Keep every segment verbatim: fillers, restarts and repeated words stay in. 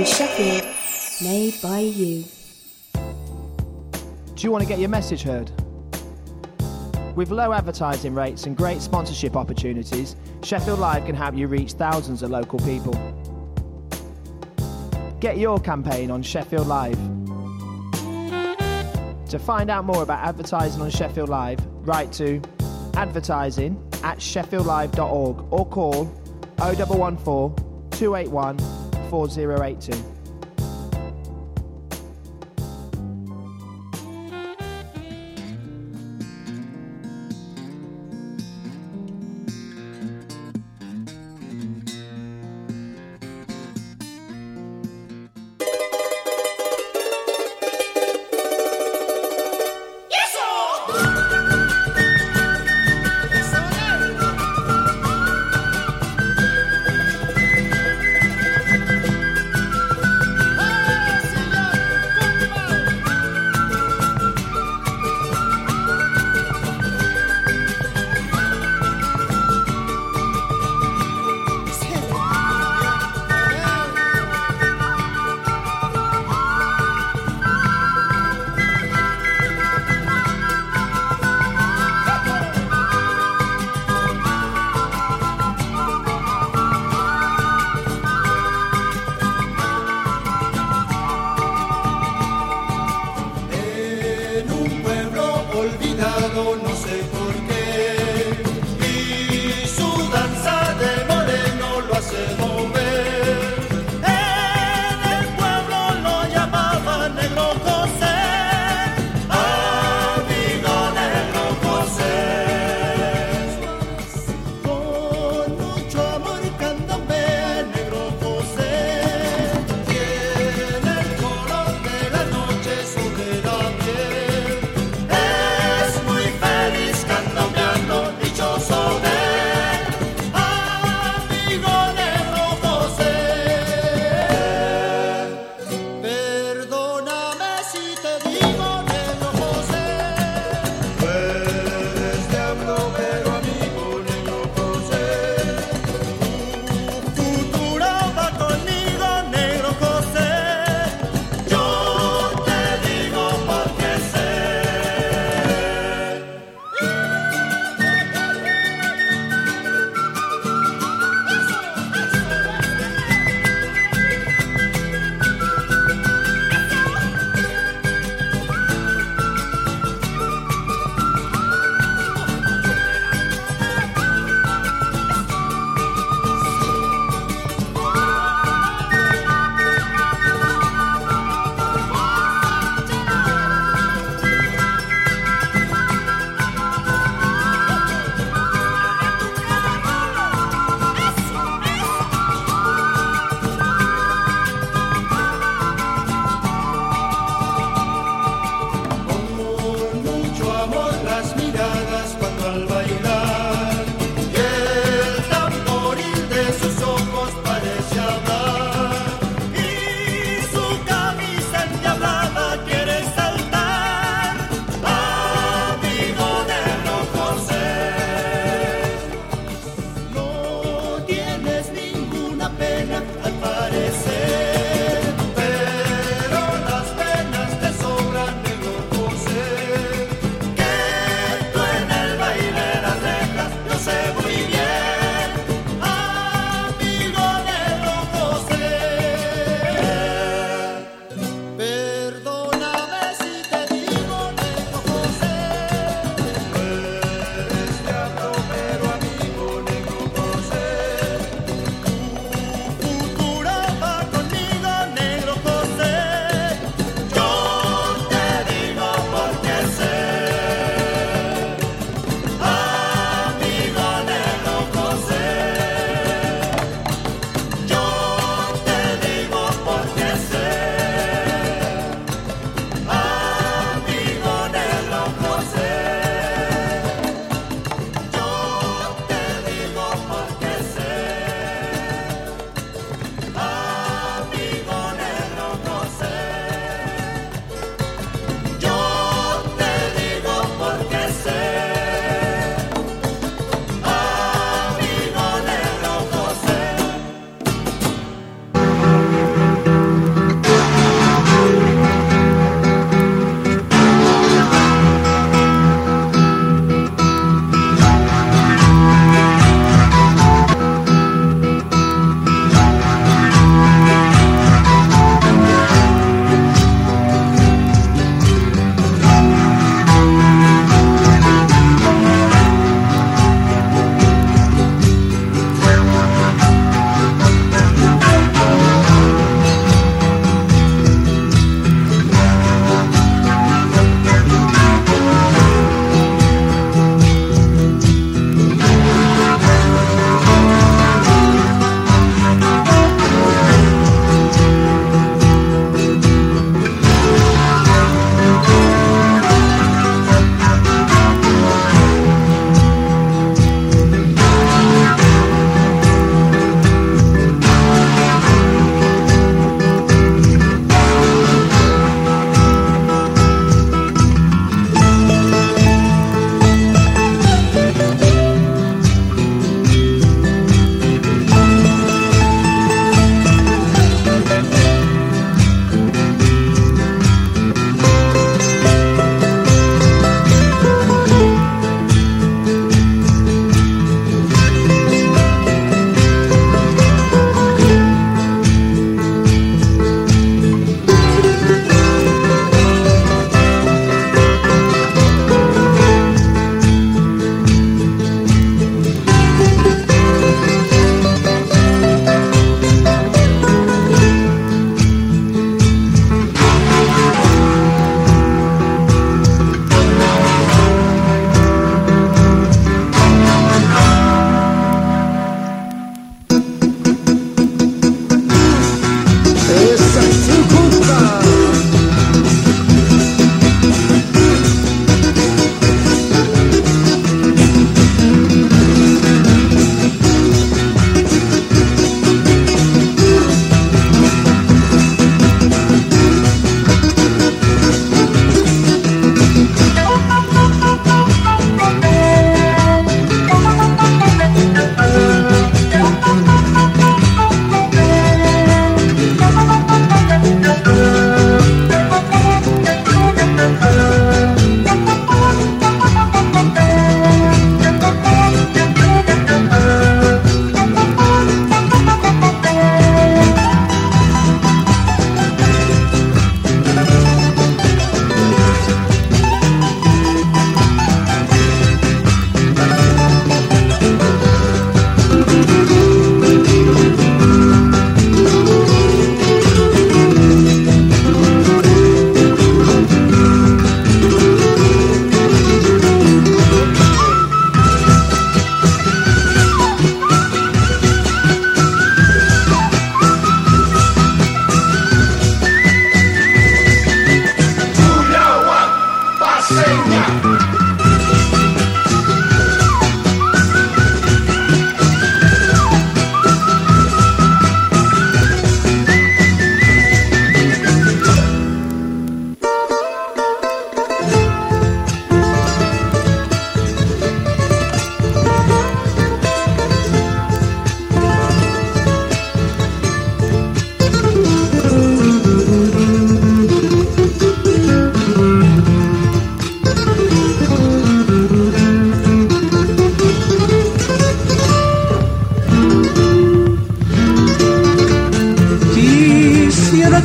Sheffield, made by you. Do you want to get your message heard? With low advertising rates and great sponsorship opportunities, Sheffield Live can help you reach thousands of local people. Get your campaign on Sheffield Live. To find out more about advertising on Sheffield Live, write to advertising at sheffield live dot org or call oh one one four, two eight one, four oh eight two.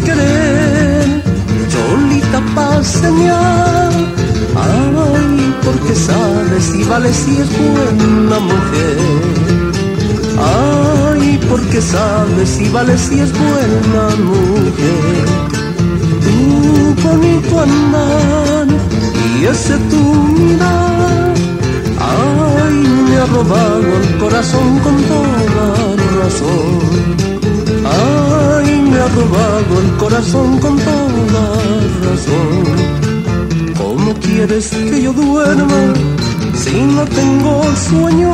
querer, solita pa' señal. Ay, porque sabes y vales si es buena mujer. Ay, porque sabes y vales si es buena mujer. Tu bonito andar y ese tu mirar, ay, me ha robado el corazón con toda razón. Ay, me ha robado el corazón con toda razón. ¿Cómo quieres que yo duerma si no tengo sueño?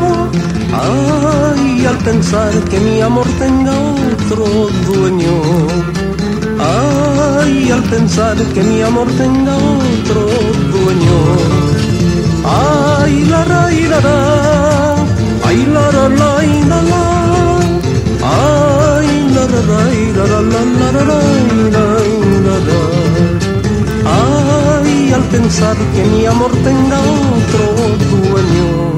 Ay, al pensar que mi amor tenga otro dueño. Ay, al pensar que mi amor tenga otro dueño. Ay, la ra, la ra, ay, la ra, la, la, la. Ay, la ra, la, la, la, la, la, la, la, la. Ay, al pensar que mi amor tenga otro dueño.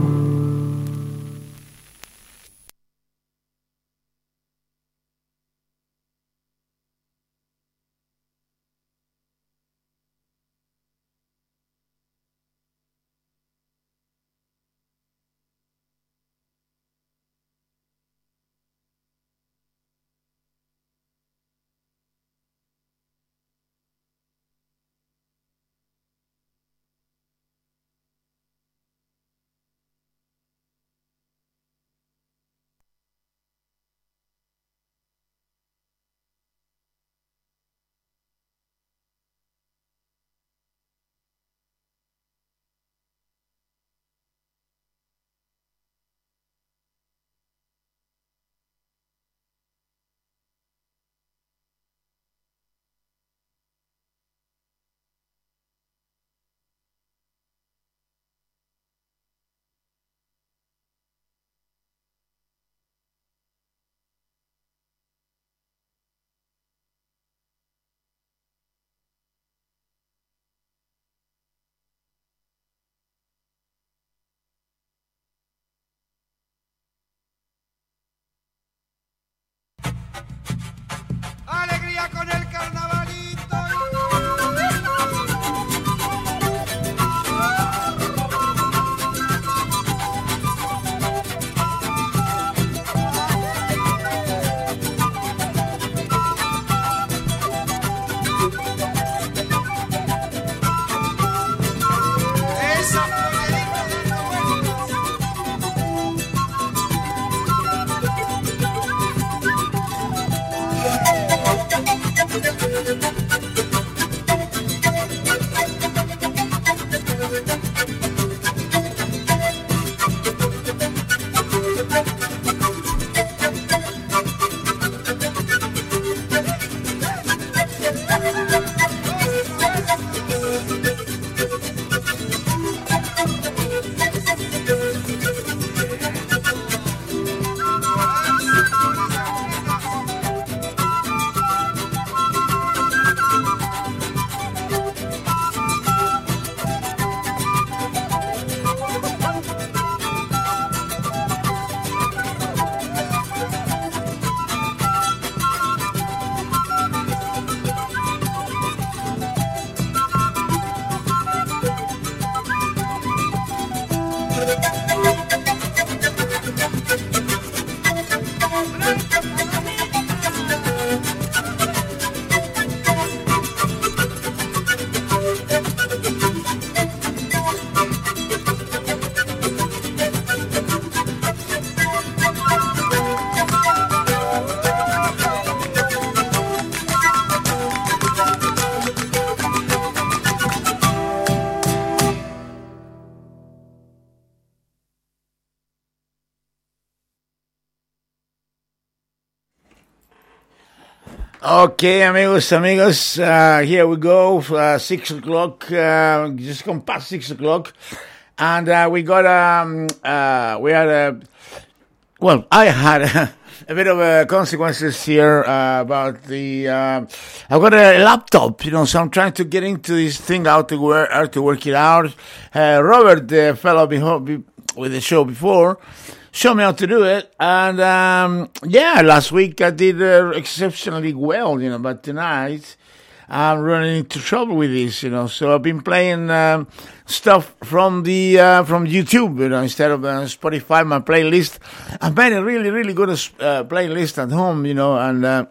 ¡Alegría con el carnavalito! Okay, amigos, amigos, uh, here we go, uh, six o'clock, uh, just come past six o'clock, and uh, we got, um, uh, we had a, well, I had a, a bit of uh, consequences here uh, about the, uh, I've got a laptop, you know, so I'm trying to get into this thing, how to work, how to work it out. Uh, Robert, the fellow beho- be- with the show before, show me how to do it. And um, yeah, last week I did uh, exceptionally well, you know, but tonight I'm running into trouble with this, you know. So I've been playing um, stuff from the uh, from YouTube, you know, instead of uh, Spotify, my playlist. I've made a really, really good uh, playlist at home, you know, and uh,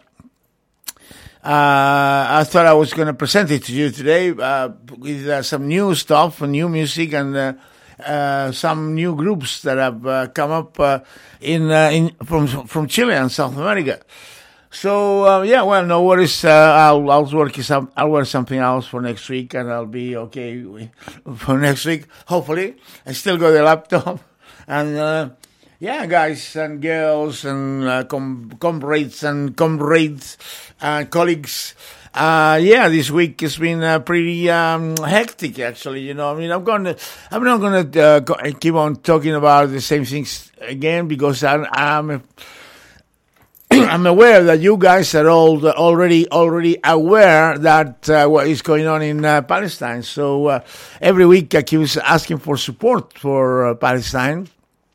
uh, I thought I was going to present it to you today uh, with uh, some new stuff and new music and uh, uh, some new groups that have uh, come up uh, in uh, in from from Chile and South America. So uh, yeah, well, no worries. Uh, I'll I'll work some. I'll work something else for next week, and I'll be okay for next week. Hopefully, I still got the laptop, and uh, yeah, guys and girls and uh, com- comrades and comrades and colleagues. Uh, yeah, this week has been uh, pretty um, hectic, actually. You know, I mean, I'm gonna, I'm not gonna uh, go, keep on talking about the same things again because I, I'm. A, I'm aware that you guys are all already already aware that uh, what is going on in uh, Palestine. So uh, every week I keep asking for support for uh, Palestine.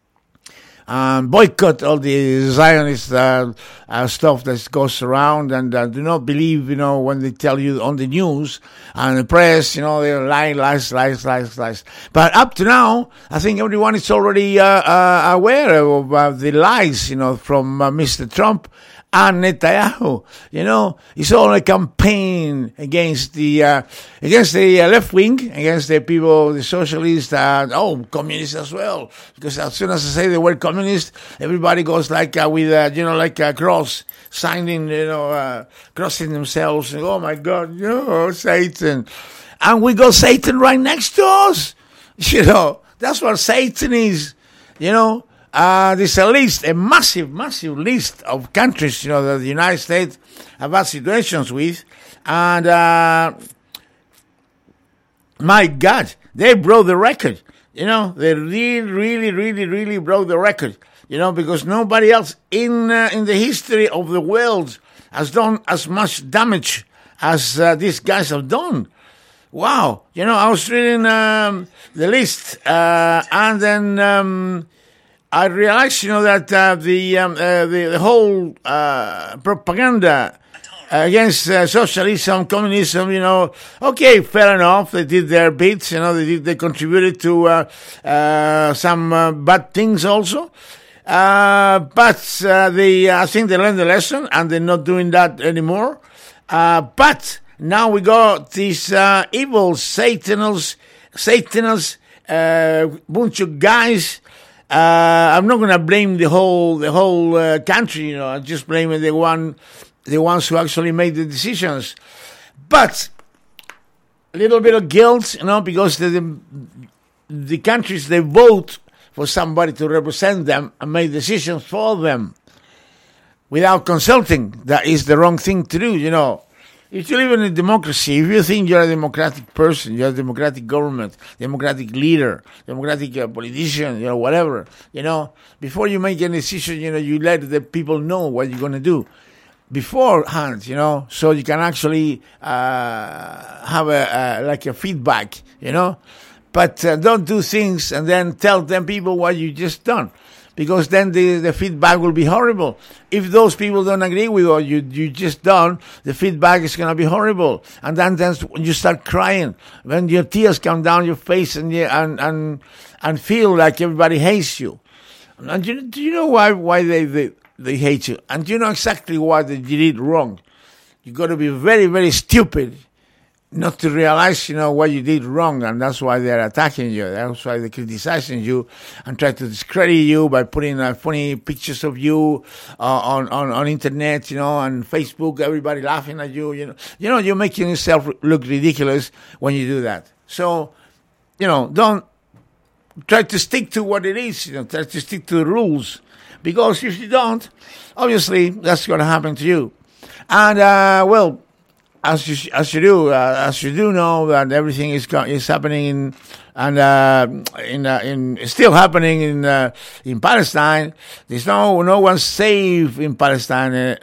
Um, boycott all the Zionist uh, uh, stuff that goes around, and uh, do not believe, you know, when they tell you on the news and the press, you know, they're lying, lies, lies, lies, lies. But up to now, I think everyone is already uh, uh, aware of uh, the lies, you know, from uh, Mister Trump and Netanyahu. You know, it's all a campaign against the uh, against the uh, left wing, against the people, the socialists, and oh, communists as well. Because as soon as I say the word communist, everybody goes like uh, with uh, you know, like a cross, signing, you know, uh, crossing themselves. And, oh my God, no, Satan! And we got Satan right next to us. You know, that's what Satan is. You know. Uh, there's a list, a massive, massive list of countries, you know, that the United States have had situations with. And, uh, my God, they broke the record. You know, they really, really, really, really broke the record. You know, because nobody else in, uh, in the history of the world has done as much damage as uh, these guys have done. Wow. You know, I was reading, um, the list, uh, and then, um, I realized, you know, that uh, the, um, uh, the the whole uh, propaganda against uh, socialism, communism, you know, okay, fair enough, they did their bits, you know, they did, they contributed to uh, uh, some uh, bad things also, uh, but uh, they, I think they learned the lesson, and they're not doing that anymore. Uh, but now we got these uh, evil Satanals, Satanals, uh, bunch of guys. Uh, I'm not going to blame the whole the whole uh, country, you know. I'm just blaming the one, the ones who actually made the decisions. But a little bit of guilt, you know, because the the, the countries, they vote for somebody to represent them and make decisions for them without consulting. That is the wrong thing to do, you know. If you live in a democracy, if you think you're a democratic person, you're a democratic government, democratic leader, democratic uh, politician, you know, whatever, you know, before you make any decision, you know, you let the people know what you're going to do beforehand, you know, so you can actually uh, have a, a like a feedback, you know. But uh, don't do things and then tell them people what you just done. Because then the, the feedback will be horrible. If those people don't agree with what you you just done, the feedback is going to be horrible. And then, then when you start crying, when your tears come down your face and you, and and and feel like everybody hates you. And you, do you know why why they, they they hate you? And you know exactly what they did wrong. You got to be very very stupid not to realize, you know, what you did wrong, and that's why they're attacking you. That's why they're criticizing you and try to discredit you by putting uh, funny pictures of you uh, on, on, on internet, you know, on Facebook, everybody laughing at you, you know. You know, you're making yourself look ridiculous when you do that. So, you know, don't try to stick to what it is, you know, try to stick to the rules. Because if you don't, obviously, that's going to happen to you. And, uh, well, As you as you do uh, as you do know that everything is is happening in and uh, in uh, in still happening in uh, in Palestine. There's no no one safe in Palestine. Uh,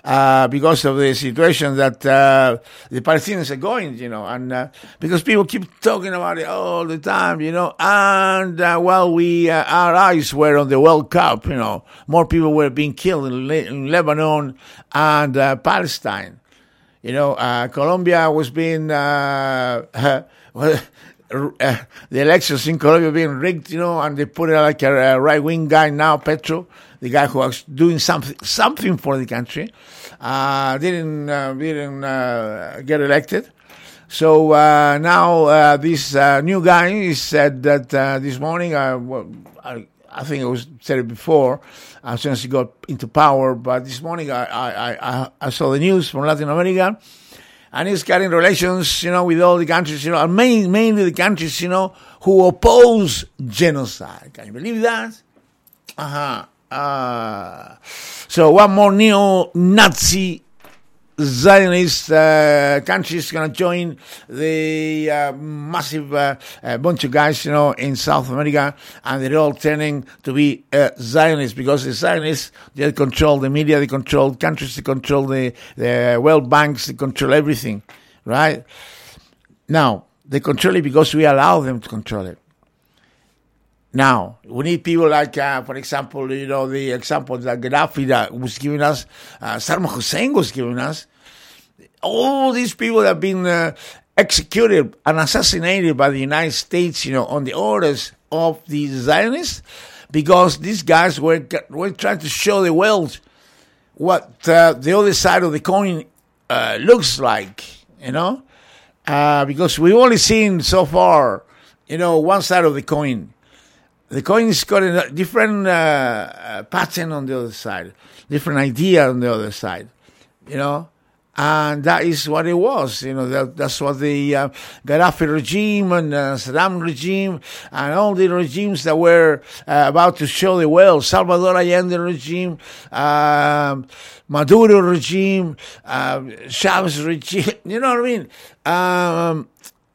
uh, because of the situation that uh, the Palestinians are going, you know, and uh, because people keep talking about it all the time, you know, and uh, while we, uh, our eyes were on the World Cup, you know, more people were being killed in, Le- in Lebanon and uh, Palestine. You know, uh, Colombia was being, uh, uh, well, uh, the elections in Colombia being rigged, you know, and they put it like a, a right-wing guy now, Petro, the guy who was doing something something for the country, uh, didn't uh, didn't uh, get elected. So uh, now uh, this uh, new guy said that uh, this morning, uh, well, I, I think it was said it before, as soon as he got into power, but this morning I, I, I, I saw the news from Latin America, and he's getting relations, you know, with all the countries, you know, and main, mainly the countries, you know, who oppose genocide. Can you believe that? Uh-huh. Uh, so one more neo-Nazi Zionist uh, country is going to join the uh, massive uh, uh, bunch of guys, you know, in South America, and they're all turning to be uh, Zionists, because the Zionists, they control the media, they control countries, they control the, the world banks, they control everything, right? Now, they control it because we allow them to control it. Now, we need people like, uh, for example, you know, the example that Gaddafi that was giving us, uh, Saddam Hussein was giving us. All these people have been uh, executed and assassinated by the United States, you know, on the orders of the Zionists, because these guys were, were trying to show the world what uh, the other side of the coin uh, looks like, you know, uh, because we've only seen so far, you know, one side of the coin. The coin's got a different uh, uh, pattern on the other side, different idea on the other side, you know, and that is what it was, you know, that, that's what the uh, Gaddafi regime and uh, Saddam regime and all the regimes that were uh, about to show the world, Salvador Allende regime, um, Maduro regime, uh, Chavez regime, you know what I mean? Um,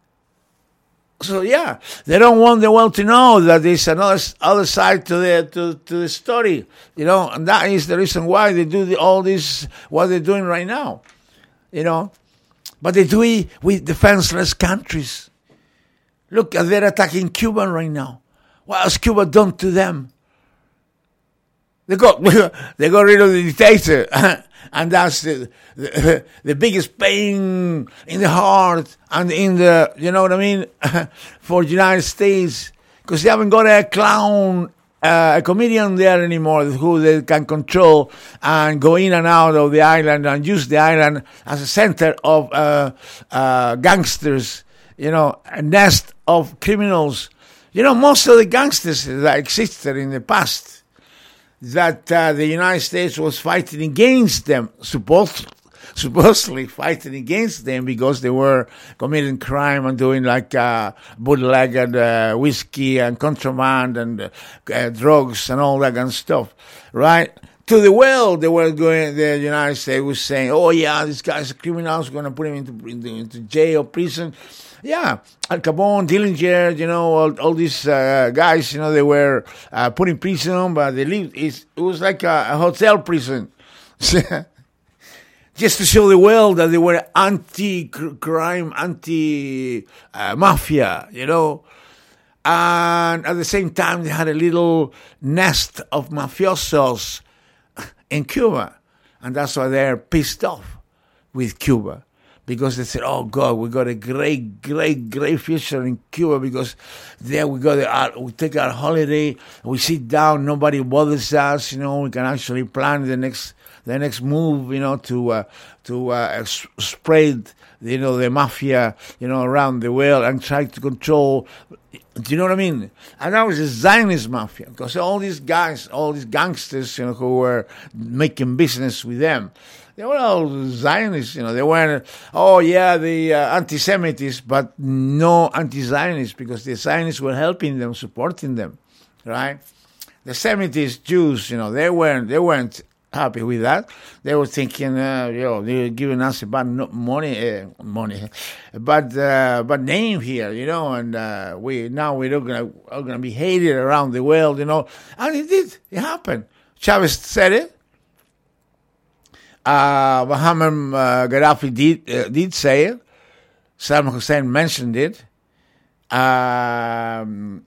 So yeah, they don't want the world to know that there's another other side to the to, to the story, you know, and that is the reason why they do the, all this what they're doing right now, you know. But they do it with defenseless countries. Look, they're attacking Cuba right now. What has Cuba done to them? They got they got rid of the dictator. And that's the, the the biggest pain in the heart and in the, you know what I mean, for the United States, because they haven't got a clown, uh, a comedian there anymore who they can control and go in and out of the island and use the island as a center of uh, uh, gangsters, you know, a nest of criminals. You know, most of the gangsters that existed in the past, that uh, the United States was fighting against them, supposed, supposedly fighting against them because they were committing crime and doing like uh, bootleg and uh, whiskey and contraband and uh, drugs and all that kind of stuff, right? To the world, they were going. The United States was saying, "Oh yeah, this guy's a criminal. We're going to put him into, into into jail, prison." Yeah, Al Capone, Dillinger, you know, all, all these uh, guys, you know, they were uh, put in prison, but they lived. It was like a, a hotel prison, just to show the world that they were anti-crime, anti-mafia, you know. And at the same time, they had a little nest of mafiosos in Cuba, and that's why they're pissed off with Cuba. Because they said, "Oh God, we got a great, great, great future in Cuba because there we got our, we take our holiday, we sit down, nobody bothers us, you know. We can actually plan the next, the next move, you know, to uh, to uh, spread, you know, the mafia, you know, around the world and try to control." Do you know what I mean? And that was a Zionist mafia, because all these guys, all these gangsters, you know, who were making business with them, they were all Zionists, you know. They weren't, oh yeah, the uh, anti-Semites, but no anti-Zionists, because the Zionists were helping them, supporting them, right? The Semites, Jews, you know, they weren't, they weren't happy with that. They were thinking, uh, you know, they're giving us a bad money, uh, money, but uh, but name here, you know, and uh, we now we're gonna are gonna be hated around the world, you know, and it did, it happened. Chavez said it. Uh, Muhammad uh, Gaddafi did uh, did say it. Saddam Hussein mentioned it. Um,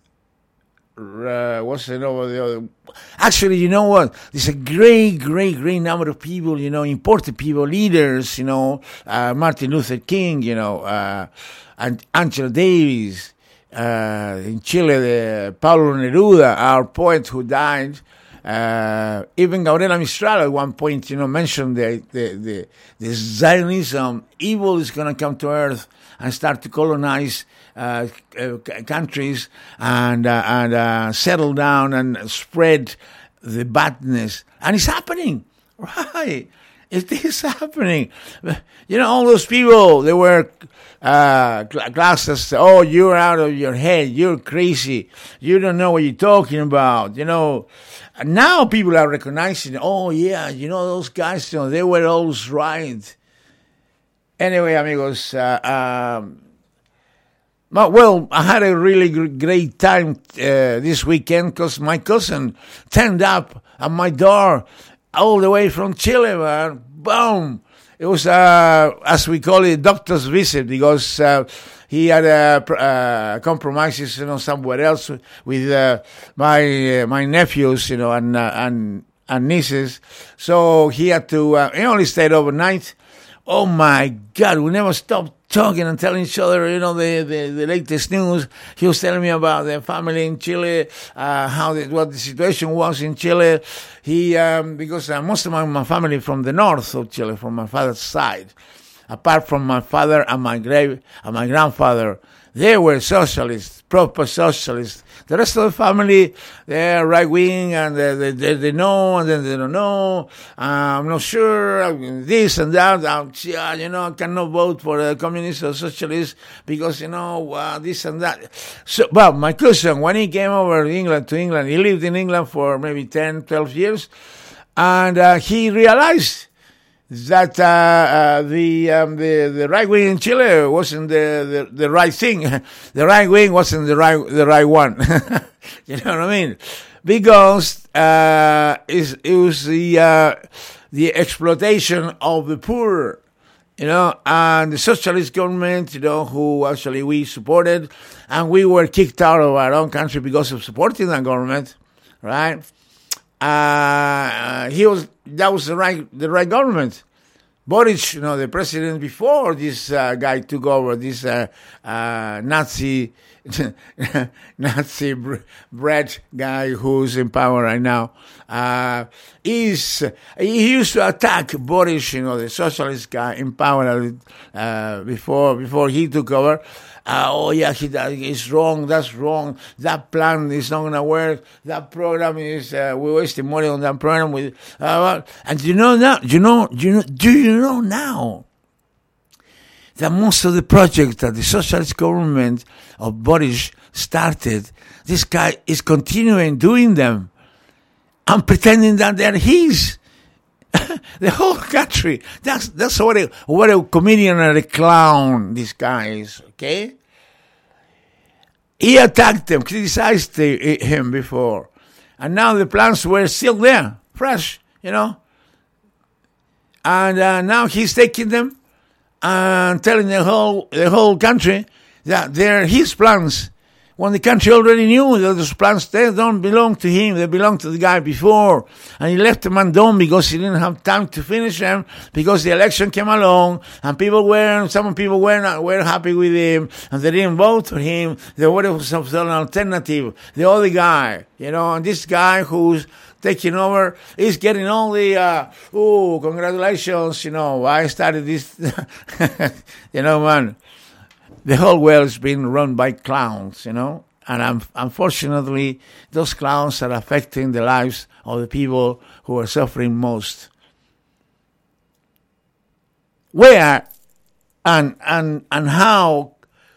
uh, what's the name of the other? Actually, you know what? There's a great, great, great number of people, you know, important people, leaders, you know, uh, Martin Luther King, you know, uh, and Angela Davis, uh, in Chile, the Pablo Neruda, our poet who died. Uh, even Gabriela Mistral at one point, you know, mentioned the the the, the Zionism. Evil is going to come to earth and start to colonize uh, uh, countries and uh, and uh, settle down and spread the badness. And it's happening, right? It is happening. You know, all those people, they were uh, classes. Oh, you're out of your head. You're crazy. You don't know what you're talking about. You know. Now people are recognizing, oh, yeah, you know, those guys, you know, they were always right. Anyway, amigos, uh, um, well, I had a really great time uh, this weekend because my cousin turned up at my door all the way from Chile, man. Boom! It was, uh, as we call it, doctor's visit because uh, he had uh, uh, compromises, you know, somewhere else with uh, my uh, my nephews, you know, and uh, and and nieces. So he had to. Uh, he only stayed overnight. Oh my God! We never stopped talking and telling each other, you know, the, the, the latest news. He was telling me about the family in Chile, uh, how the, what the situation was in Chile. He um, because uh, most of my, my family from the north of Chile, from my father's side. Apart from my father and my grave and my grandfather, they were socialists, proper socialists. The rest of the family, they're right wing and they, they, they know and then they don't know. Uh, I'm not sure, this and that. Uh, yeah, you know, I cannot vote for a communist or socialist because, you know, uh, this and that. So, well, my cousin, when he came over to England, to England, he lived in England for maybe ten, twelve years, and uh, he realized that uh, uh, the um, the the right wing in Chile wasn't the, the, the right thing. The right wing wasn't the right the right one. You know what I mean? Because uh, it was the uh, the exploitation of the poor, you know, and the socialist government, you know, who actually we supported, and we were kicked out of our own country because of supporting that government, right? Uh, he was that was the right the right government. Boric, you know, the president before this uh, guy took over, this uh, uh, Nazi Nazi bred guy who's in power right now, uh, is he used to attack Boric, you know, the socialist guy in power uh, before before he took over. Uh, oh yeah, he is wrong. That's wrong. That plan is not gonna work. That program is uh, we're wasting money on that program. With uh, and you know now, you know, you know, do you know now that most of the projects that the socialist government of Boris started, this guy is continuing doing them and pretending that they're his. The whole country. That's that's what a what a comedian and a clown this guy is. Okay. He attacked them, criticized the, him before, and now the plans were still there, fresh, you know. And uh, now he's taking them and telling the whole the whole country that they're his plans. When the country already knew that those plans, they don't belong to him, they belong to the guy before. And he left them undone because he didn't have time to finish them, because the election came along, and people were, some people were not, were happy with him, and they didn't vote for him. They would have an alternative, the other guy, you know, and this guy who's taking over is getting all the, uh, oh, congratulations, you know, I started this, you know, man. The whole world is being run by clowns, you know, and um, unfortunately, those clowns are affecting the lives of the people who are suffering most. Where and and and how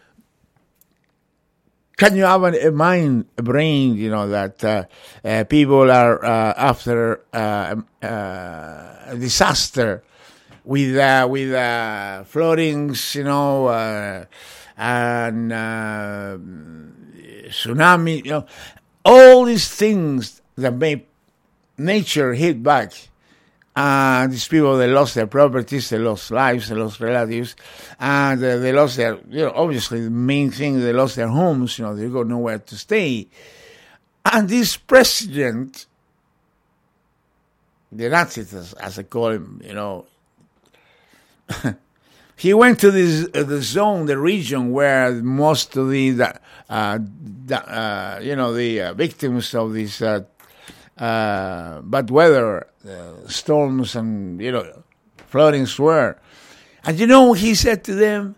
can you have a mind, a brain, you know, that uh, uh, people are uh, after uh, uh, a disaster with uh, with uh, floodings, you know, uh, and uh, tsunami, you know, all these things that make nature hit back, Uh, these people, they lost their properties, they lost lives, they lost relatives, and uh, they lost their, you know, obviously the main thing, they lost their homes, you know, they got nowhere to stay. And this president, the Nazis, as, as I call him, you know, he went to this uh, the zone, the region where most of the, the, uh, the uh, you know, the uh, victims of these uh, uh, bad weather, uh, storms and, you know, floodings were. And you know, he said to them,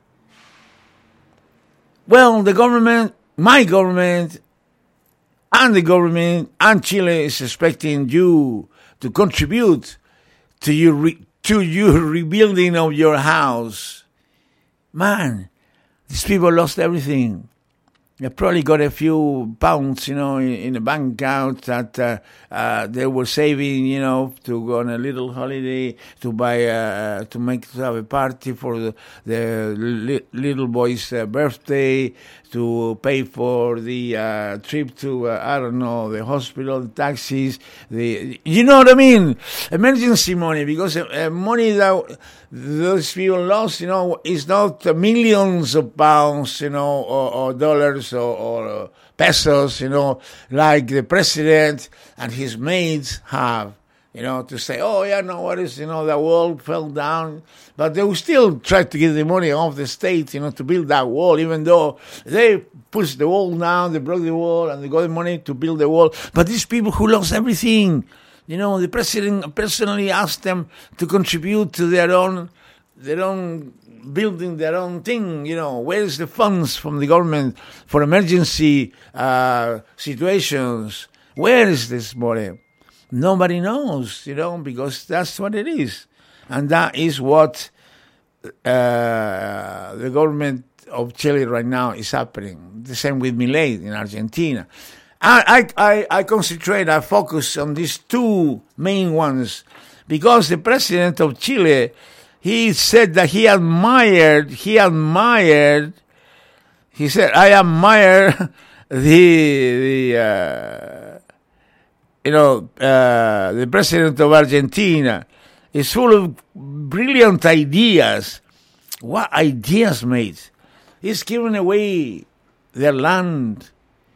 well, the government, my government, and the government and Chile is expecting you to contribute to your re- to your rebuilding of your house. Man, these people lost everything. They probably got a few pounds, you know, in, in the bank account that uh, uh, they were saving, you know, to go on a little holiday, to buy, uh, to make, to have a party for the, the li- little boy's uh, birthday, to pay for the uh, trip to, uh, I don't know, the hospital, the taxis, the, you know what I mean? Emergency money, because uh, money that those people lost, you know, is not millions of pounds, you know, or, or dollars or, or uh, pesos, you know, like the president and his mates have. You know, to say, oh, yeah, no worries, you know, the wall fell down. But they will still try to get the money off the state, you know, to build that wall, even though they pushed the wall down, they broke the wall, and they got the money to build the wall. But these people who lost everything, you know, the president personally asked them to contribute to their own, their own building, their own thing, you know. Where is the funds from the government for emergency uh, situations? Where is this money? Nobody knows, you know, because that's what it is. And that is what uh, the government of Chile right now is happening. The same with Milei in Argentina. I, I, I concentrate, I focus on these two main ones, because the president of Chile, he said that he admired, he admired, he said, I admire the, the, uh, you know, uh, the president of Argentina is full of brilliant ideas. What ideas, mate? He's giving away their land.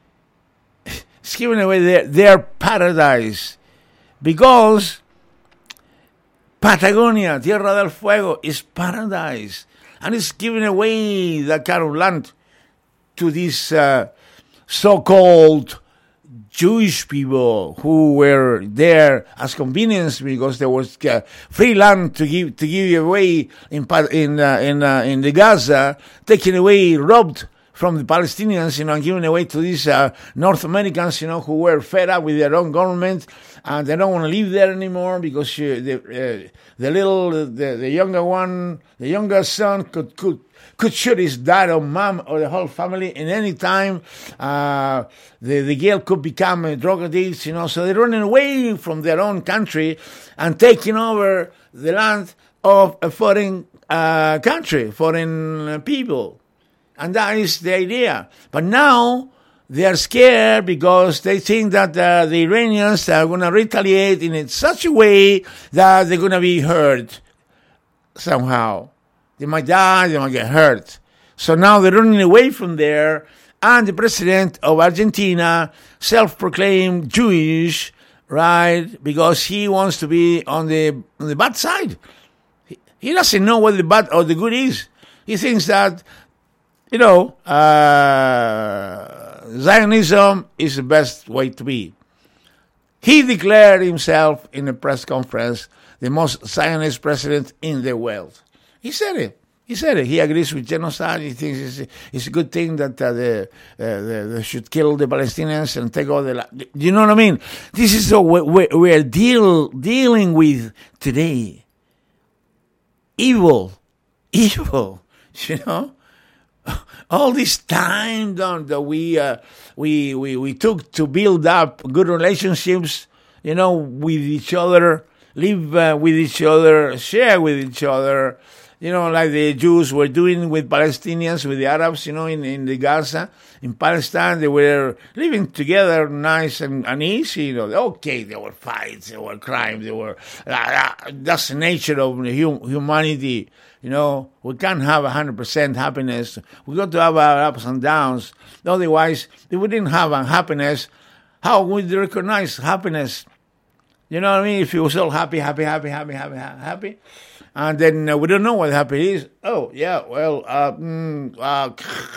He's giving away their, their paradise. Because Patagonia, Tierra del Fuego, is paradise. And he's giving away that kind of land to these uh, so-called Jewish people who were there as convenience, because there was uh, free land to give to give away in in uh, in uh, in the Gaza, taken away, robbed from the Palestinians, you know, and given away to these uh, North Americans, you know, who were fed up with their own government, and they don't want to live there anymore because uh, the uh, the little the, the younger one, the younger son could could. could shoot his dad or mom or the whole family in any time. Uh, the, the girl could become a drug addict, you know, so they're running away from their own country and taking over the land of a foreign uh, country, foreign people. And that is the idea. But now they are scared because they think that uh, the Iranians are going to retaliate in such a way that they're going to be hurt somehow. They might die, they might get hurt. So now they're running away from there, and the president of Argentina, self-proclaimed Jewish, right, because he wants to be on the on the bad side. He, he doesn't know what the bad or the good is. He thinks that, you know, uh, Zionism is the best way to be. He declared himself in a press conference the most Zionist president in the world. He said it. He said it. He agrees with genocide. He thinks it's, it's a good thing that uh, the, uh, the, they should kill the Palestinians and take all the land. You know what I mean? This is what we're, we're deal, dealing with today. Evil. Evil. You know? All this time that we, uh, we, we, we took to build up good relationships, you know, with each other, live uh, with each other, share with each other, you know, like the Jews were doing with Palestinians, with the Arabs, you know, in, in the Gaza, in Palestine. They were living together nice and, and easy, you know. Okay, there were fights, there were crimes, there were, uh, that's the nature of hum, humanity, you know. We can't have one hundred percent happiness. We got to have our ups and downs. Otherwise, if we didn't have happiness, how would we recognize happiness? You know what I mean? If you was all happy, happy, happy, happy, happy, happy, and then uh, we don't know what happy is. Oh, yeah, well, uh, mm, uh,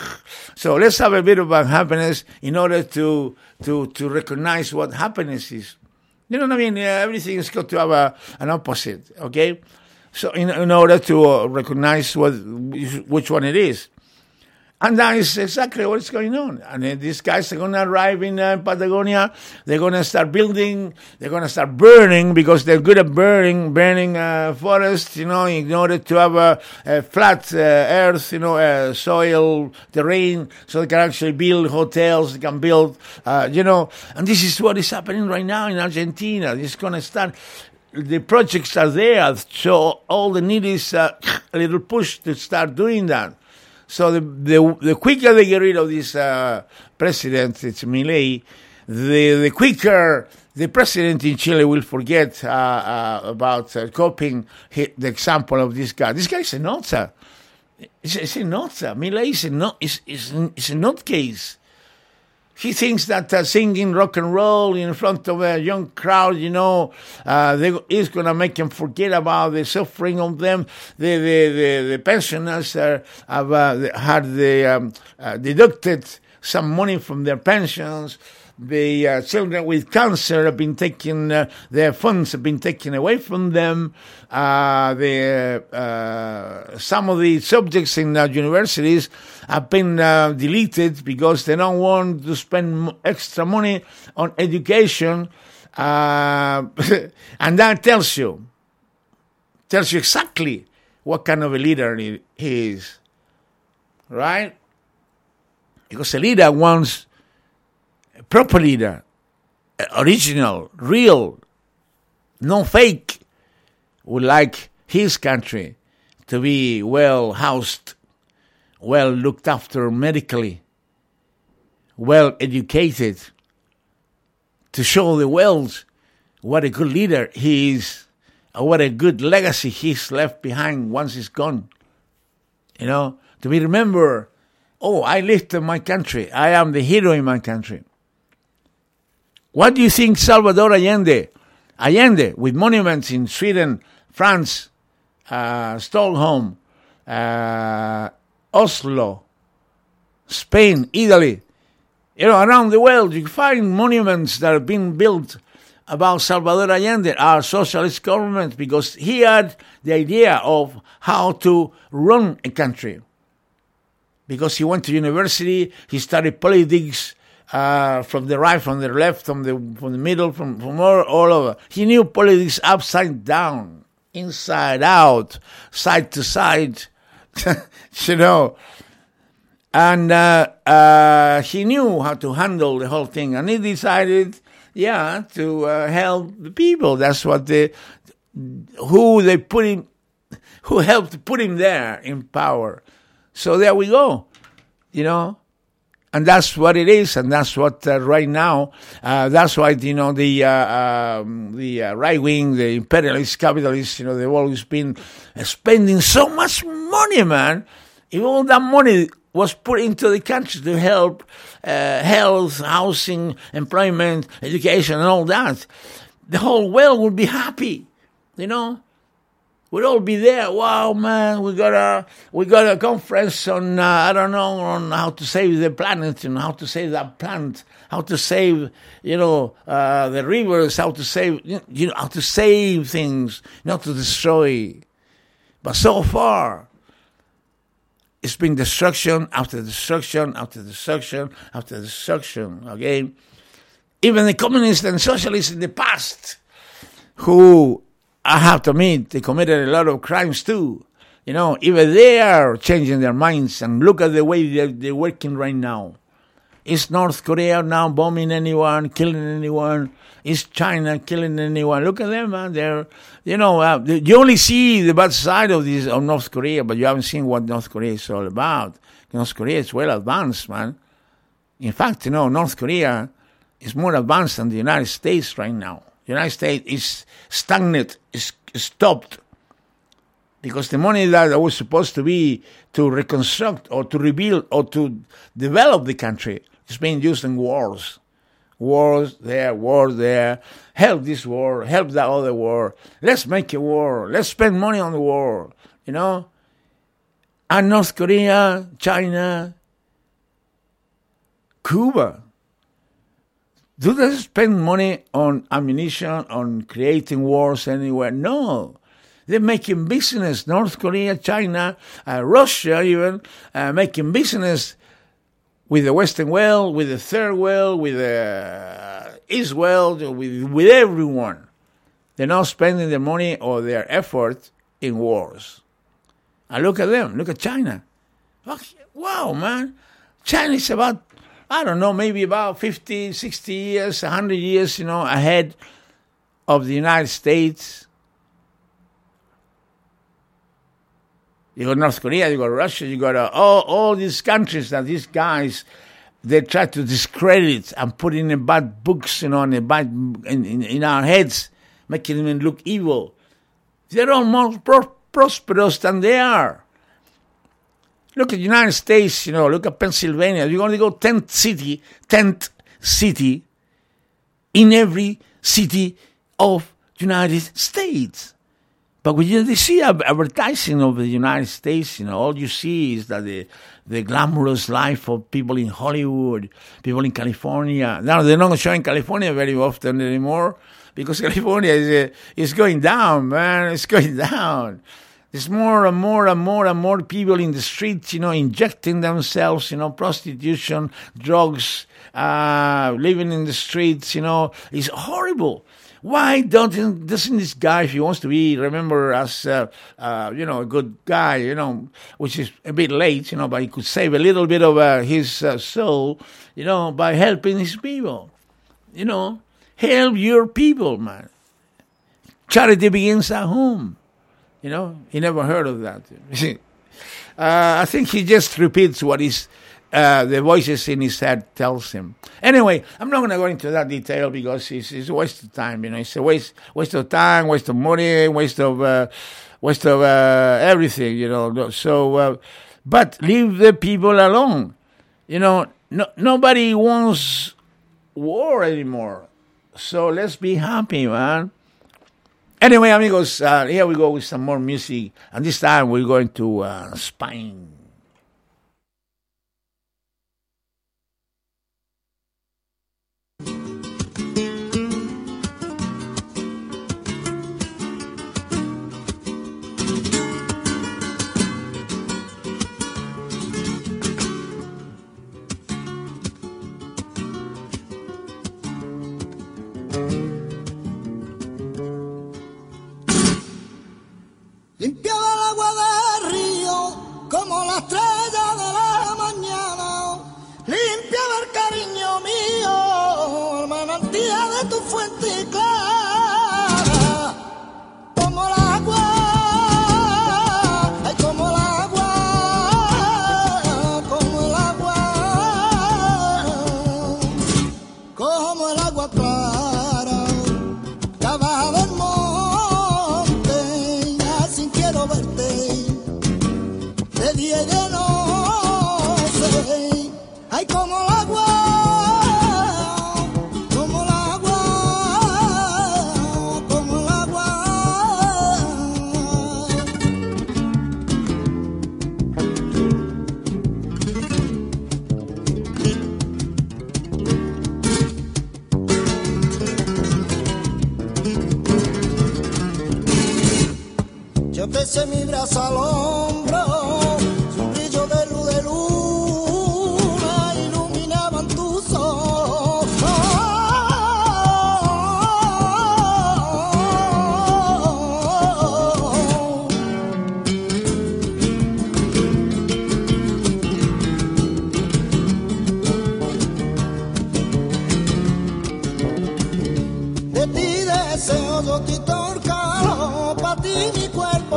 so let's have a bit of unhappiness in order to to to recognize what happiness is. You know what I mean? Yeah, everything has got to have a, an opposite, okay? So in, in order to uh, recognize what which one it is. And that is exactly what's going on. And uh, these guys are going to arrive in uh, Patagonia. They're going to start building. They're going to start burning because they're good at burning, burning uh, forests, you know, in order to have a, a flat uh, earth, you know, uh, soil, terrain, so they can actually build hotels, they can build, uh, you know. And this is what is happening right now in Argentina. It's going to start. The projects are there, so all they need is uh, a little push to start doing that. So the, the the quicker they get rid of this uh, president, it's Milei, the the quicker the president in Chile will forget uh, uh, about uh, copying the example of this guy. This guy is a nota. It's, it's a nota. Milei is a not is is is a nutcase. He thinks that uh, singing rock and roll in front of a young crowd, you know, uh, they, is going to make them forget about the suffering of them. The the the, the pensioners uh, have uh, had the, um, uh, deducted some money from their pensions. The uh, children with cancer have been taken, uh, their funds have been taken away from them. Uh, the, uh, some of the subjects in uh, universities have been uh, deleted because they don't want to spend extra money on education. Uh, and that tells you, tells you exactly what kind of a leader he is. Right? Because a leader wants a proper leader, original, real, no fake, would like his country to be well housed, well looked after medically, well educated, to show the world what a good leader he is, or what a good legacy he's left behind once he's gone. You know, to be remembered, oh, I lived in my country, I am the hero in my country. What do you think Salvador Allende, Allende, with monuments in Sweden, France, uh, Stockholm, uh, Oslo, Spain, Italy, you know, around the world, you find monuments that have been built about Salvador Allende, our socialist government, because he had the idea of how to run a country. Because he went to university, he studied politics, Uh, from the right, from the left, from the from the middle, from, from all, all over. He knew politics upside down, inside out, side to side, you know. And uh, uh, he knew how to handle the whole thing. And he decided, yeah, to uh, help the people. That's what they, who they put him, who helped put him there in power. So there we go, you know. And that's what it is, and that's what uh, right now, uh, that's why, you know, the uh, um, the uh, right wing, the imperialist capitalists, you know, they've always been spending so much money, man. If all that money was put into the country to help uh, health, housing, employment, education, and all that, the whole world would be happy, you know. We'd all be there. Wow, man, we got a we got a conference on uh, I don't know on how to save the planet and how to save that plant, how to save you know uh, the rivers, how to save you know how to save things, not to destroy. But so far, it's been destruction after destruction after destruction after destruction. Okay, even the communists and socialists in the past, who, I have to admit, they committed a lot of crimes too. You know, even they are changing their minds, and look at the way they're, they're working right now. Is North Korea now bombing anyone, killing anyone? Is China killing anyone? Look at them, man. They're, you know, uh, you only see the bad side of this of North Korea, but you haven't seen what North Korea is all about. North Korea is well advanced, man. In fact, you know, North Korea is more advanced than the United States right now. The United States is stagnant, is stopped, because the money that was supposed to be to reconstruct or to rebuild or to develop the country is being used in wars. Wars there, wars there. Help this war, help that other war. Let's make a war. Let's spend money on the war, you know. And North Korea, China, Cuba, do they spend money on ammunition, on creating wars anywhere? No. They're making business. North Korea, China, uh, Russia even, uh, making business with the Western world, with the Third World, with the uh, East world, with, with everyone. They're not spending their money or their effort in wars. And look at them. Look at China. Wow, man. China is about, I don't know, maybe about fifty, sixty years, one hundred years, you know, ahead of the United States. You got North Korea, you got Russia, you got uh, all, all these countries that these guys, they try to discredit and put in the bad books, you know, in, the bad, in, in, in our heads, making them look evil. They're all more pro- prosperous than they are. Look at the United States, you know, look at Pennsylvania. You're going to go tenth city, tenth city in every city of the United States. But when you see advertising of the United States, you know, all you see is that the the glamorous life of people in Hollywood, people in California. Now, they're not showing California very often anymore because California is, uh, is going down, man. It's going down. There's more and more and more and more people in the streets, you know, injecting themselves, you know, prostitution, drugs, uh, living in the streets, you know. It's horrible. Why don't, doesn't this guy, if he wants to be remembered as, uh, uh, you know, a good guy, you know, which is a bit late, you know, but he could save a little bit of uh, his uh, soul, you know, by helping his people. You know, help your people, man. Charity begins at home. You know, he never heard of that. uh, I think he just repeats what is Uh, the voices in his head tells him. Anyway, I'm not going to go into that detail because it's, it's a waste of time. You know, it's a waste waste of time, waste of money, waste of uh, waste of uh, everything. You know, so uh, but leave the people alone. You know, no, nobody wants war anymore. So let's be happy, man. Anyway, amigos, uh, here we go with some more music, and this time we're going to uh, Spain. Limpiaba el agua del río como la estrella de la mañana. Limpiaba el cariño mío, el manantial de tu fuente clara. Como el agua, ay, como el agua, como el agua, como el agua clara. Cava del de día y de noche, ay, como el agua, como el agua, como el agua. Yo besé mi brazo al hombro, su brillo de luz de luna iluminaban tus ojos.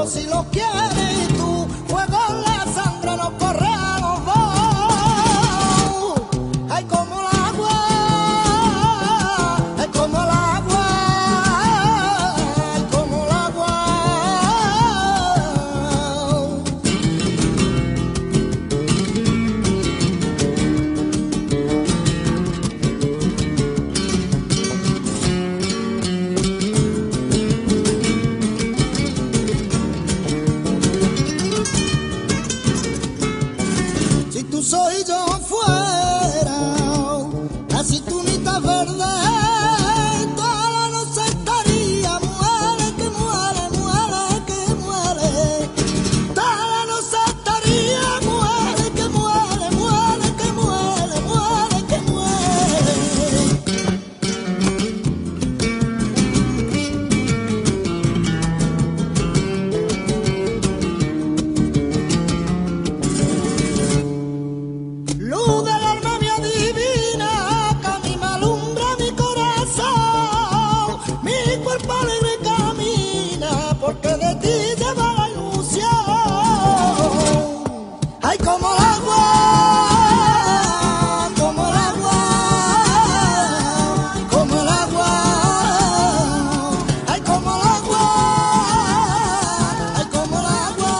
pero si lo quieres tú, fuego en la sangre nos corre a los dos. Ay, como el agua, ay, como el agua, ay, como el agua. Si tú soy yo fuera, la cinturita verde, toda la noche estaría, muere que muere, muere que muere. Toda la noche estaría, muere que muere, muere que muere, muere que muere. Luz del alma mía divina, que a mí me alumbra mi corazón. Mi cuerpo alegre camina, porque de ti lleva la ilusión. Ay, como el agua, como el agua, como el agua. Ay, como el agua, ay, como el agua,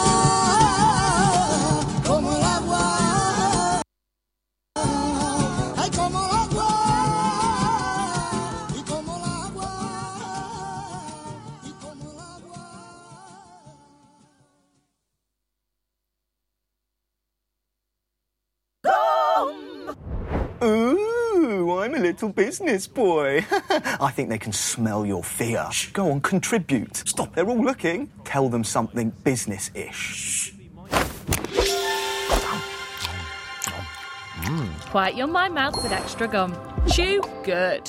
como el agua. Ay, como el agua, y como el agua, y como el agua. Ooh, I'm a little business boy. I think they can smell your fear. Shh, go on, contribute. Stop, they're all looking. Tell them something business-ish. Quiet my mouth with extra gum. Chew good.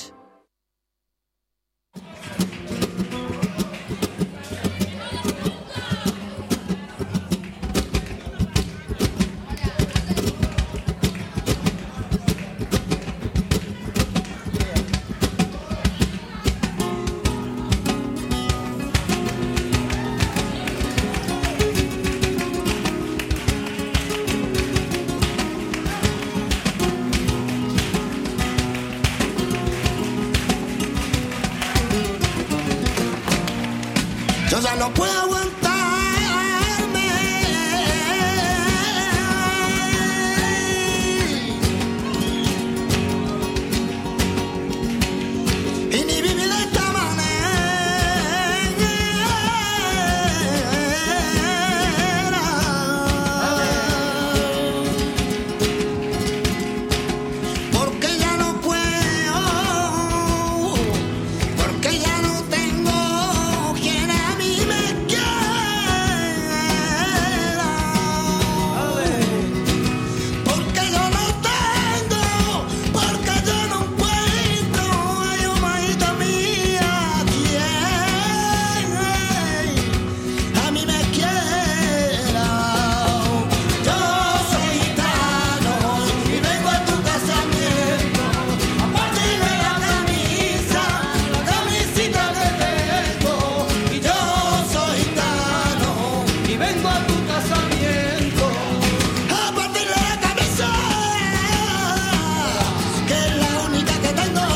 Yo ya no puedo aguantarme. Y ni vivir de esta manera. Porque ya no puedo, porque ya no tengo quien a mí me quiera. Porque yo no tengo, porque yo no encuentro, ay, oh, majita mía, quien a mí me quiera. Yo soy gitano y vengo a tu casamiento a partirme la camisa, la camisita que tengo. Y yo soy gitano y vengo a tu casamiento a partirle la camisa, que es la única que tengo.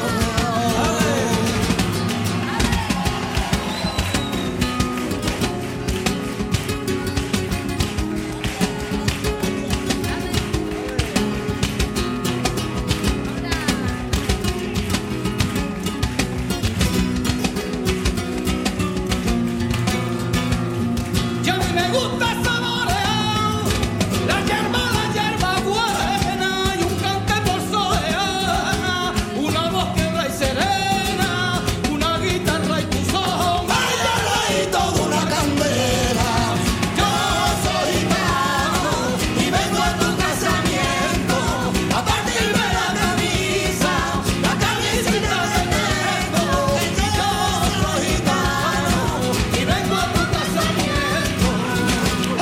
Y a mí me gusta saborear la yerba, la yerba buena, y un cante por soleana, una voz quebra y serena, una guitarra y tu son, ay, ay, toda una candela. Yo soy gitano y vengo a tu casamiento a partirme la camisa, la camisita que tengo. Yo soy gitano y vengo a tu casamiento.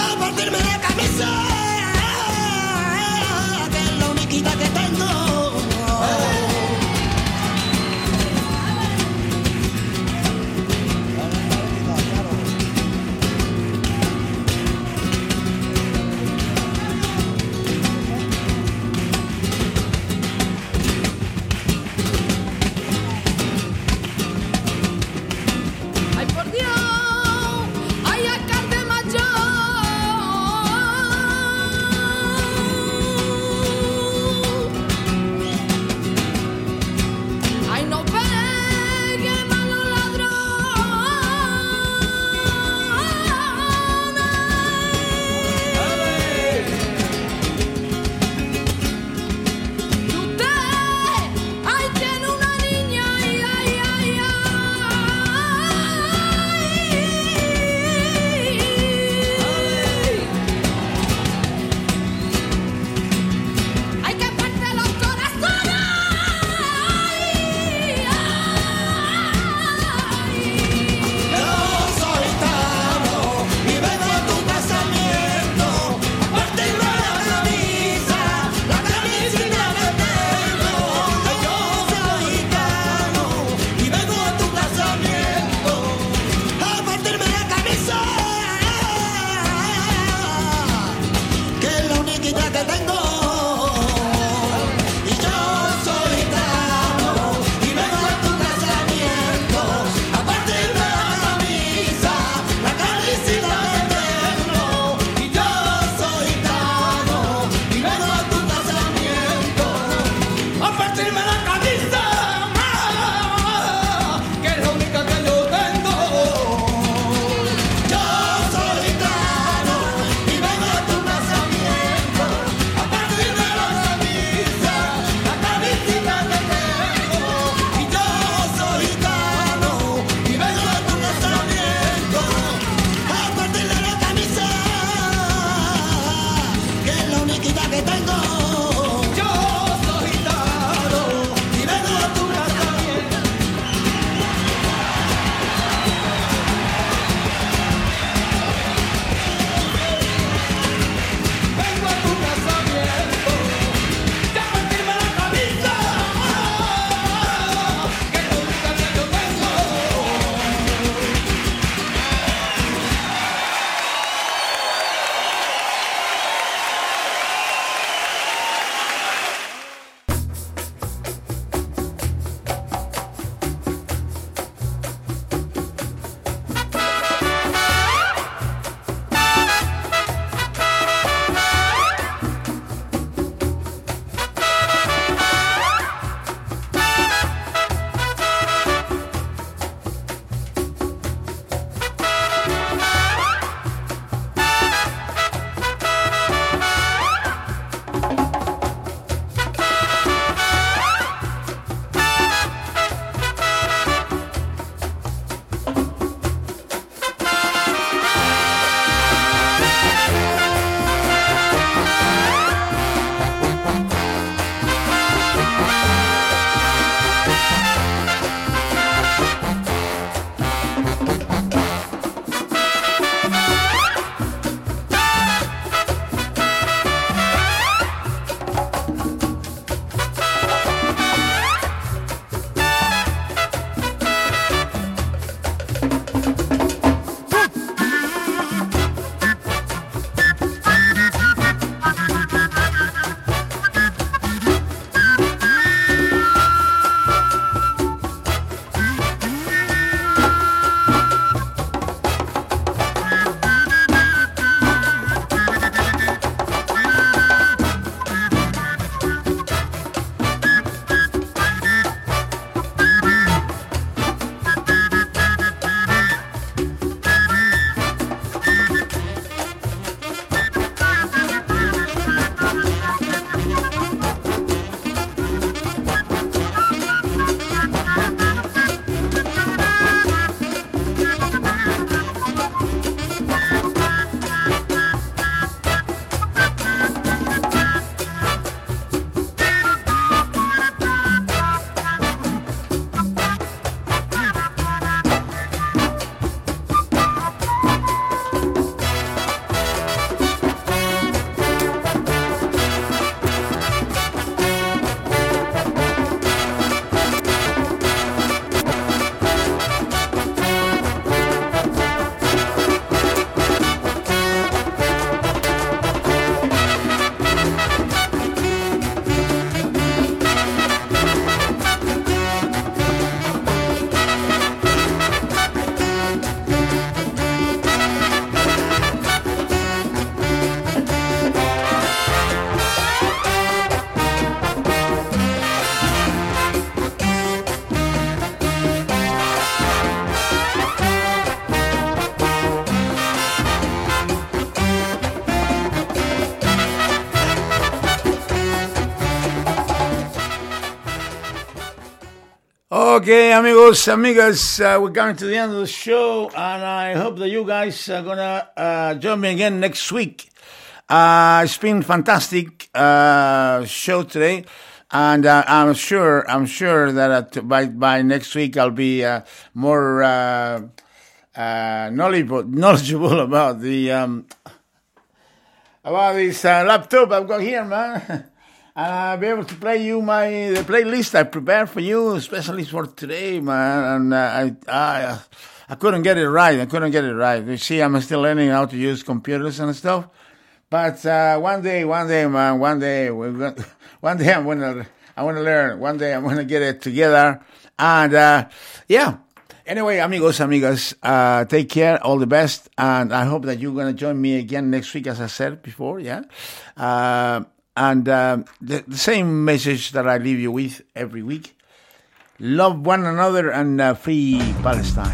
Okay, amigos, amigas, uh, we're coming to the end of the show, and I hope that you guys are gonna uh, join me again next week. Uh, it's been fantastic uh, show today, and uh, I'm sure I'm sure that uh, by by next week I'll be uh, more uh, uh, knowledgeable knowledgeable about the um, about this uh, laptop I've got here, man. And I'll be able to play you my the playlist I prepared for you, especially for today, man. And uh, I, I, I couldn't get it right. I couldn't get it right. You see, I'm still learning how to use computers and stuff. But uh, one day, one day, man, one day, we're going. One day, I'm gonna, I want to learn. One day, I'm gonna get it together. And uh, yeah. Anyway, amigos, amigas, uh, take care. All the best. And I hope that you're gonna join me again next week, as I said before. Yeah. Uh, And uh, the, the same message that I leave you with every week. Love one another and uh, free Palestine.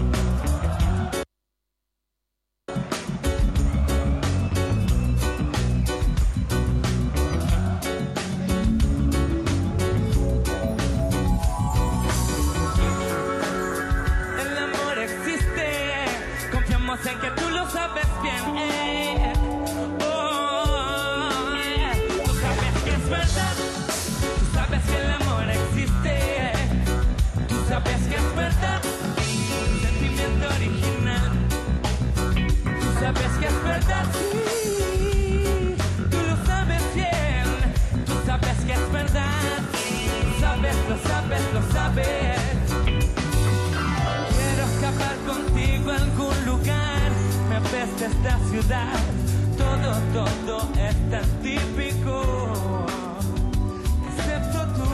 El amor existe, confiamos en que tú lo sabes bien. Eh. Sabes que es verdad, un sentimiento original. Tú sabes que es verdad, sí, tú lo sabes bien. Tú sabes que es verdad, tú sabes, lo sabes, lo sabes. Quiero escapar contigo a algún lugar, me apesta esta ciudad. Todo, todo es tan típico, excepto tú.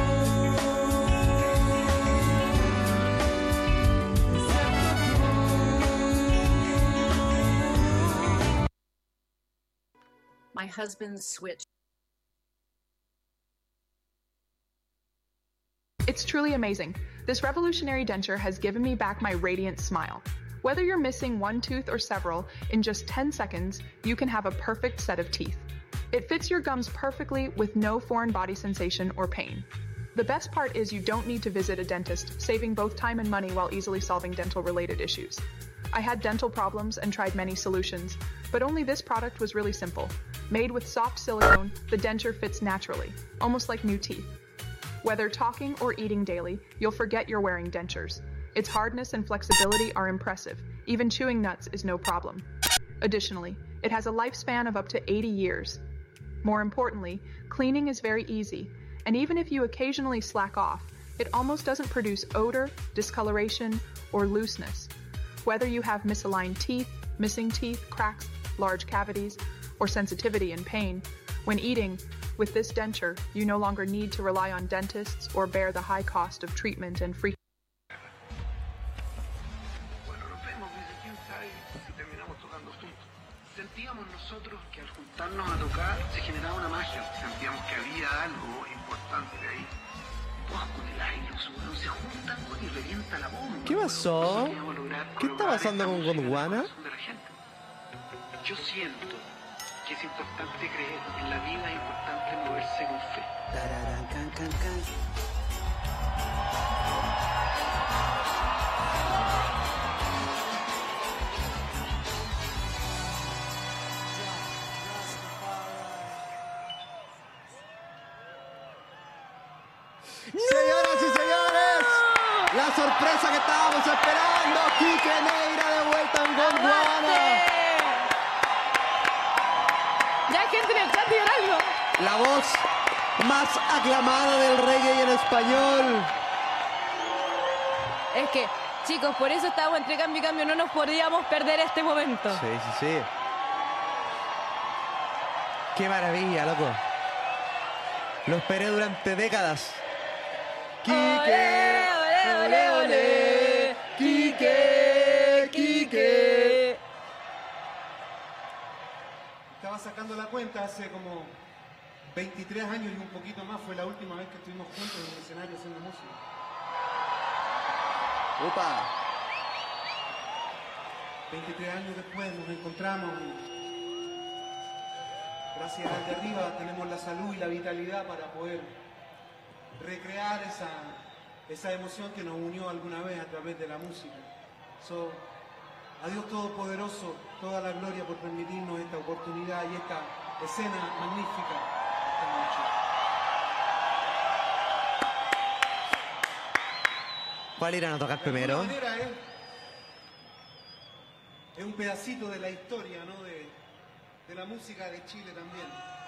My husband's switch. It's truly amazing. This revolutionary denture has given me back my radiant smile. Whether you're missing one tooth or several, in just ten seconds, you can have a perfect set of teeth. It fits your gums perfectly with no foreign body sensation or pain. The best part is you don't need to visit a dentist, saving both time and money while easily solving dental-related issues. I had dental problems and tried many solutions, but only this product was really simple. Made with soft silicone, the denture fits naturally, almost like new teeth. Whether talking or eating daily, you'll forget you're wearing dentures. Its hardness and flexibility are impressive. Even chewing nuts is no problem. Additionally, it has a lifespan of up to eighty years. More importantly, cleaning is very easy, and even if you occasionally slack off, it almost doesn't produce odor, discoloration, or looseness. Whether you have misaligned teeth, missing teeth, cracks, large cavities, or sensitivity and pain, when eating, with this denture, you no longer need to rely on dentists or bear the high cost of treatment and free. Bueno, nos vemos, dice, quién sabe si terminamos tocando juntos. Sentíamos nosotros que al juntarnos a tocar se generaba una magia. Sentíamos que había algo importante de ahí. Todos con el aire, se juntan y revienta la bomba. ¿Qué pasó? ¿Qué está pasando con Gondwana? Yo siento que es importante creer en la vida, es importante moverse con fe. Tararán, can, can, can. Señoras y señores, la sorpresa que estábamos esperando, Quique Neira de vuelta en Gondwana. Ya hay gente en el chat diga algo. La voz más aclamada del reggae en español. Es que, chicos, por eso estábamos entre cambio y cambio, no nos podíamos perder este momento. Sí, sí, sí. Qué maravilla, loco. Lo esperé durante décadas. Quique, ole, ole, ole, Quique, Quique. Estaba sacando la cuenta hace como veintitrés años y un poquito más. Fue la última vez que estuvimos juntos en el escenario haciendo música. Opa. veintitrés años después nos encontramos. Gracias al de arriba tenemos la salud y la vitalidad para poder recrear esa, esa emoción que nos unió alguna vez a través de la música. So, a Dios Todopoderoso, toda la gloria por permitirnos esta oportunidad y esta escena magnífica esta noche. ¿Cuál irán a tocar primero? De alguna manera es, es un pedacito de la historia, ¿no? de, de la música de Chile también.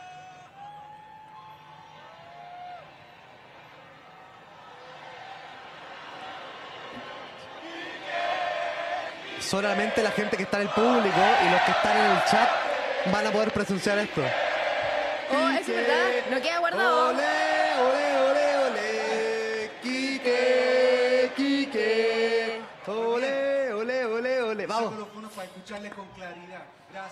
Solamente la gente que está en el público y los que están en el chat van a poder presenciar esto. Oh, eso es verdad. No queda guardado. Ole, ole, ole, ole. Quique, Quique. Ole, ole, ole, ole. Vamos. Los micrófonos para escucharles con claridad. Gracias.